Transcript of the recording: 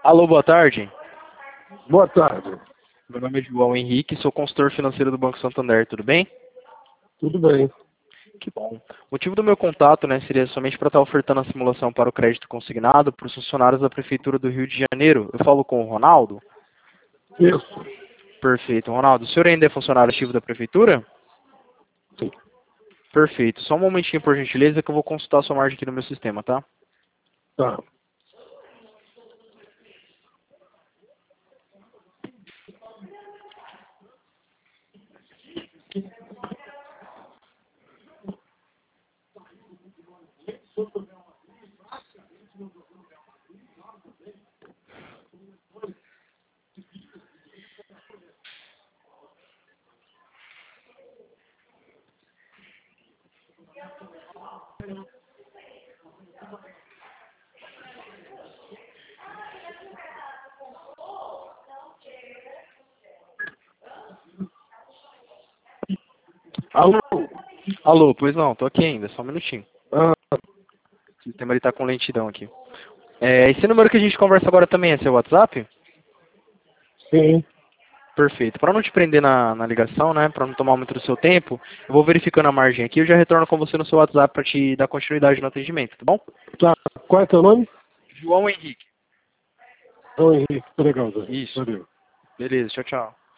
Alô, boa tarde. Boa tarde. Meu nome é João Henrique, sou consultor financeiro do Banco Santander, tudo bem? Tudo bem. Que bom. O motivo do meu contato, seria somente para estar ofertando a simulação para o crédito consignado para os funcionários da Prefeitura do Rio de Janeiro. Eu falo com o Ronaldo? Isso. Perfeito. Ronaldo, o senhor ainda é funcionário ativo da Prefeitura? Sim. Perfeito. Só um momentinho, por gentileza, que eu vou consultar a sua margem aqui no meu sistema, tá? Tá. Alô? Alô, pois não, tô aqui ainda, só um minutinho. Ah, O sistema está com lentidão aqui. Esse número que a gente conversa agora também é seu WhatsApp? sim. Perfeito. Para não te prender na ligação, para não tomar muito do seu tempo, eu vou verificando a margem aqui e eu já retorno com você no seu WhatsApp para te dar continuidade no atendimento, tá bom? Tá. Qual é teu nome? João Henrique. João Henrique. Tá legal, Zé. Isso. Valeu. Beleza, tchau, tchau.